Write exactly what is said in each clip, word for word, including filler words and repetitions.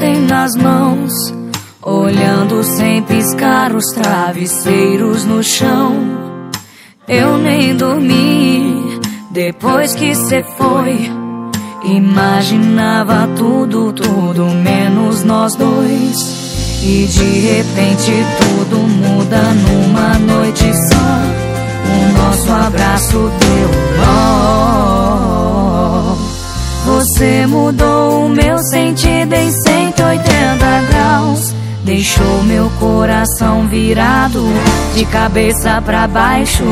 ontem nas mãos, olhando sem piscar os travesseiros no chão. Eu nem dormi depois que cê foi. Imaginava tudo, tudo menos nós dois. E de repente tudo muda numa noite só. O nosso abraço deu nó. Você mudou o meu sentido em cento e oitenta graus. Deixou meu coração virado de cabeça pra baixo.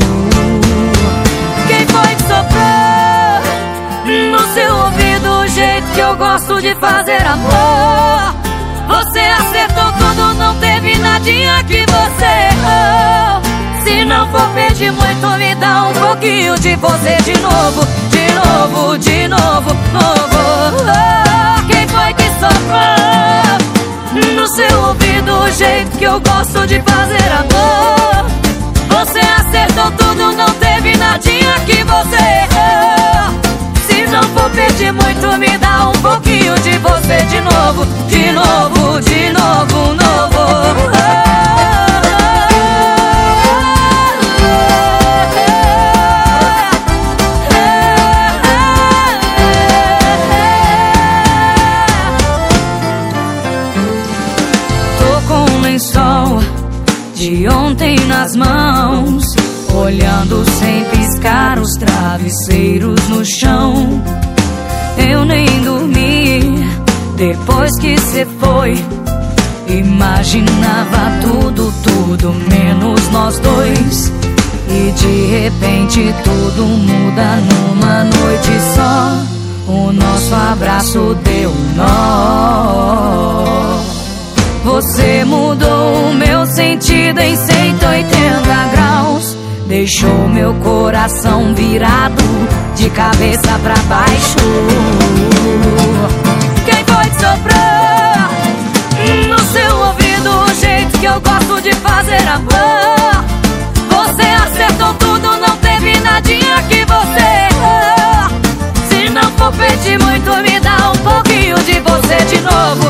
Quem foi que soprou no seu ouvido o jeito que eu gosto de fazer amor? Você acertou tudo, não teve nadinha que você errou. Se não for pedir muito, me dá um pouquinho de você de novo, de novo, de novo, novo. Oh, quem foi que soprou no seu ouvido o jeito que eu gosto de fazer amor? Você acertou tudo, não teve nadinha que você errou. Se não for pedir muito, me dá um pouquinho de você de novo, de novo, de novo, novo. Tô com um lençol de ontem nas mãos, olhando sem piscar os travesseiros no chão. Eu nem dormi depois que cê foi. Imaginava tudo, tudo menos nós dois. E de repente tudo muda numa noite só. O nosso abraço deu nó. Você mudou o meu sentido em cento e oitenta graus. Deixou meu coração virado de cabeça pra baixo. Quem foi que soprou no seu ouvido o jeito que eu gosto de fazer amor? Você acertou tudo, não teve nadinha que você errou. Se não for pedir muito, me dá um pouquinho de você de novo,